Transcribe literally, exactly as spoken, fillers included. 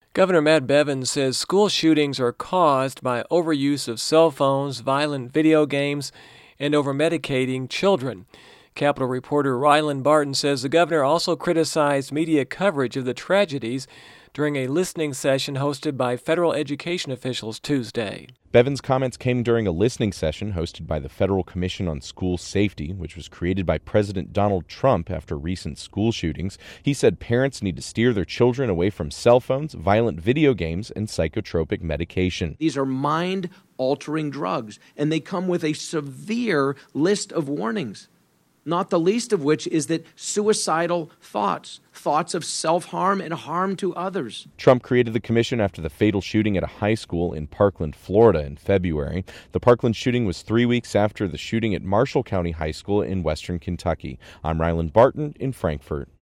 Governor Matt Bevin says school shootings are caused by overuse of cell phones, violent video games, and over-medicating children. Capitol reporter Ryland Barton says the governor also criticized media coverage of the tragedies during a listening session hosted by federal education officials Tuesday. Bevin's comments came during a listening session hosted by the Federal Commission on School Safety, which was created by President Donald Trump after recent school shootings. He said parents need to steer their children away from cell phones, violent video games, and psychotropic medication. These are mind-altering drugs, and they come with a severe list of warnings. Not the least of which is that suicidal thoughts, thoughts of self-harm and harm to others. Trump created the commission after the fatal shooting at a high school in Parkland, Florida in February. The Parkland shooting was three weeks after the shooting at Marshall County High School in western Kentucky. I'm Ryland Barton in Frankfort.